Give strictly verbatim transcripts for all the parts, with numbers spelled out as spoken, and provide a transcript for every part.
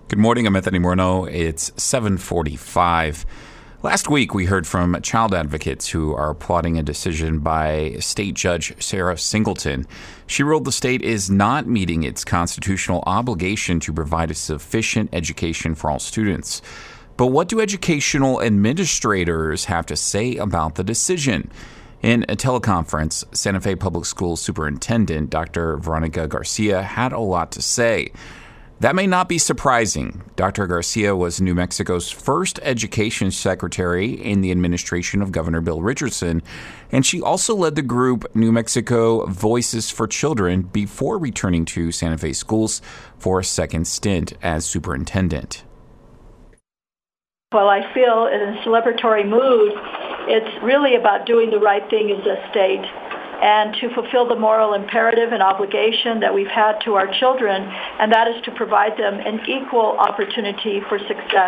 Good morning. I'm Anthony Morneau. It's seven forty-five. Last week, we heard from child advocates who are applauding a decision by State Judge Sarah Singleton. She ruled the state is not meeting its constitutional obligation to provide a sufficient education for all students. But what do educational administrators have to say about the decision? In a teleconference, Santa Fe Public Schools Superintendent Doctor Veronica Garcia had a lot to say. That may not be surprising. Doctor Garcia was New Mexico's first education secretary in the administration of Governor Bill Richardson, and she also led the group New Mexico Voices for Children before returning to Santa Fe schools for a second stint as superintendent. Well, I feel in a celebratory mood, it's really about doing the right thing as a state and to fulfill the moral imperative and obligation that we've had to our children, and that is to provide them an equal opportunity for success.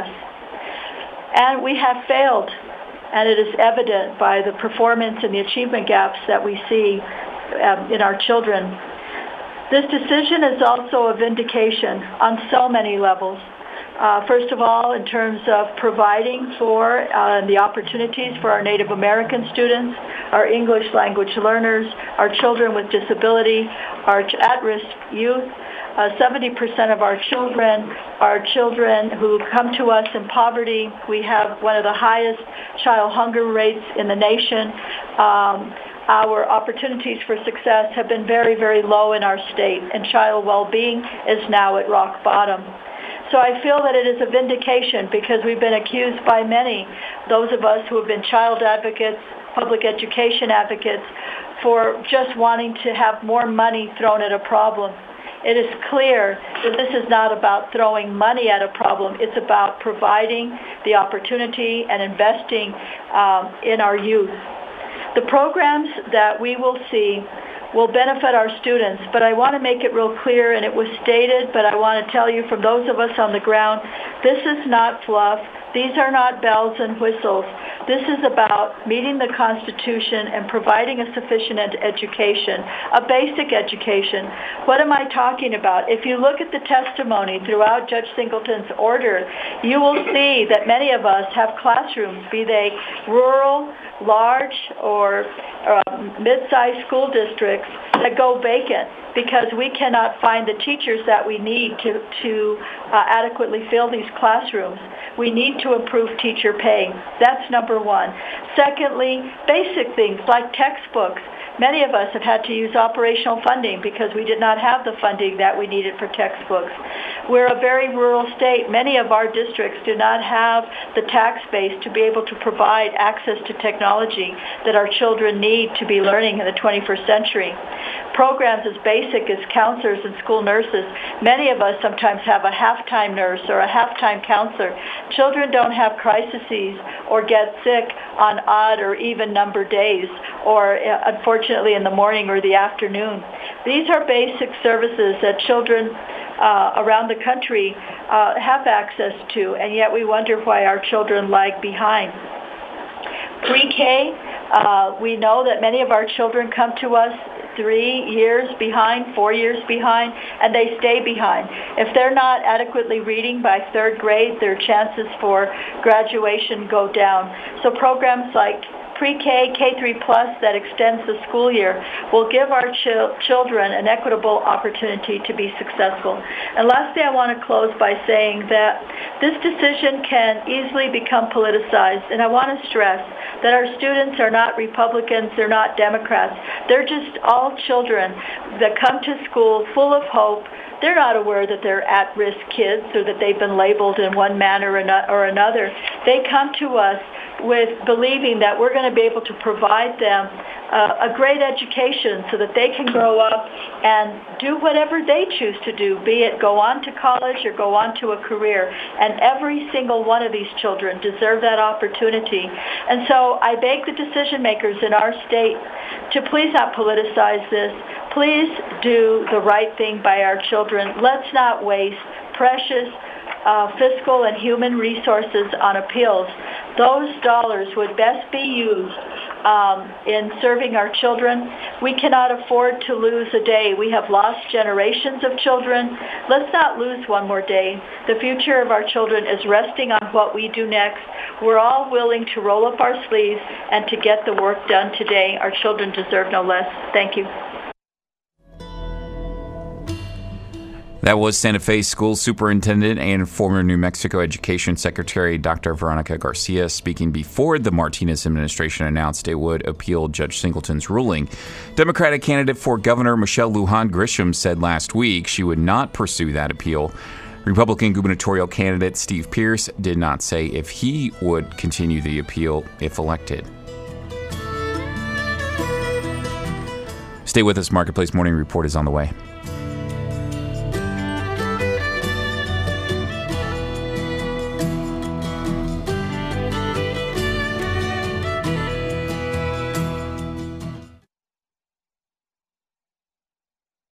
And we have failed, and it is evident by the performance and the achievement gaps that we see um, in our children. This decision is also a vindication on so many levels. Uh, first of all, in terms of providing for uh, the opportunities for our Native American students, our English language learners, our children with disability, our at-risk youth. Uh, seventy percent of our children are children who come to us in poverty. We have one of the highest child hunger rates in the nation. Um, Our opportunities for success have been very, very low in our state, and child well-being is now at rock bottom. So I feel that it is a vindication because we've been accused by many, those of us who have been child advocates, public education advocates, for just wanting to have more money thrown at a problem. It is clear that this is not about throwing money at a problem. It's about providing the opportunity and investing um, in our youth. The programs that we will see will benefit our students, but I want to make it real clear, and it was stated, but I want to tell you from those of us on the ground, this is not fluff. These are not bells and whistles. This is about meeting the Constitution and providing a sufficient ed- education, a basic education. What am I talking about? If you look at the testimony throughout Judge Singleton's order, you will see that many of us have classrooms, be they rural, large, or uh, mid-sized school districts, that go vacant because we cannot find the teachers that we need to, to uh, adequately fill these classrooms. We need to improve teacher pay. That's number one. Secondly, basic things like textbooks. Many of us have had to use operational funding because we did not have the funding that we needed for textbooks. We're a very rural state. Many of our districts do not have the tax base to be able to provide access to technology that our children need to be learning in the twenty-first century. Programs as basic as counselors and school nurses. Many of us sometimes have a half-time nurse or a half-time counselor. Children don't have crises or get sick on odd or even numbered days or uh, unfortunately in the morning or the afternoon. These are basic services that children uh, around the country uh, have access to, and yet we wonder why our children lag behind. Pre-K, uh, we know that many of our children come to us three years behind, four years behind, and they stay behind. If they're not adequately reading by third grade, their chances for graduation go down. So programs like Pre-K, K three plus that extends the school year will give our ch- children an equitable opportunity to be successful. And lastly, I want to close by saying that this decision can easily become politicized, and I want to stress that our students are not Republicans, they're not Democrats. They're just all children that come to school full of hope. They're not aware that they're at-risk kids or that they've been labeled in one manner or another. They come to us with believing that we're going to be able to provide them uh, a great education so that they can grow up and do whatever they choose to do, be it go on to college or go on to a career. And every single one of these children deserve that opportunity. And so I beg the decision makers in our state to please not politicize this. Please do the right thing by our children. Let's not waste precious Uh, fiscal and human resources on appeals. Those dollars would best be used um, in serving our children. We cannot afford to lose a day. We have lost generations of children. Let's not lose one more day. The future of our children is resting on what we do next. We're all willing to roll up our sleeves and to get the work done today. Our children deserve no less. Thank you. That was Santa Fe School Superintendent and former New Mexico Education Secretary Doctor Veronica Garcia speaking before the Martinez administration announced it would appeal Judge Singleton's ruling. Democratic candidate for governor Michelle Lujan Grisham said last week she would not pursue that appeal. Republican gubernatorial candidate Steve Pearce did not say if he would continue the appeal if elected. Stay with us. Marketplace Morning Report is on the way.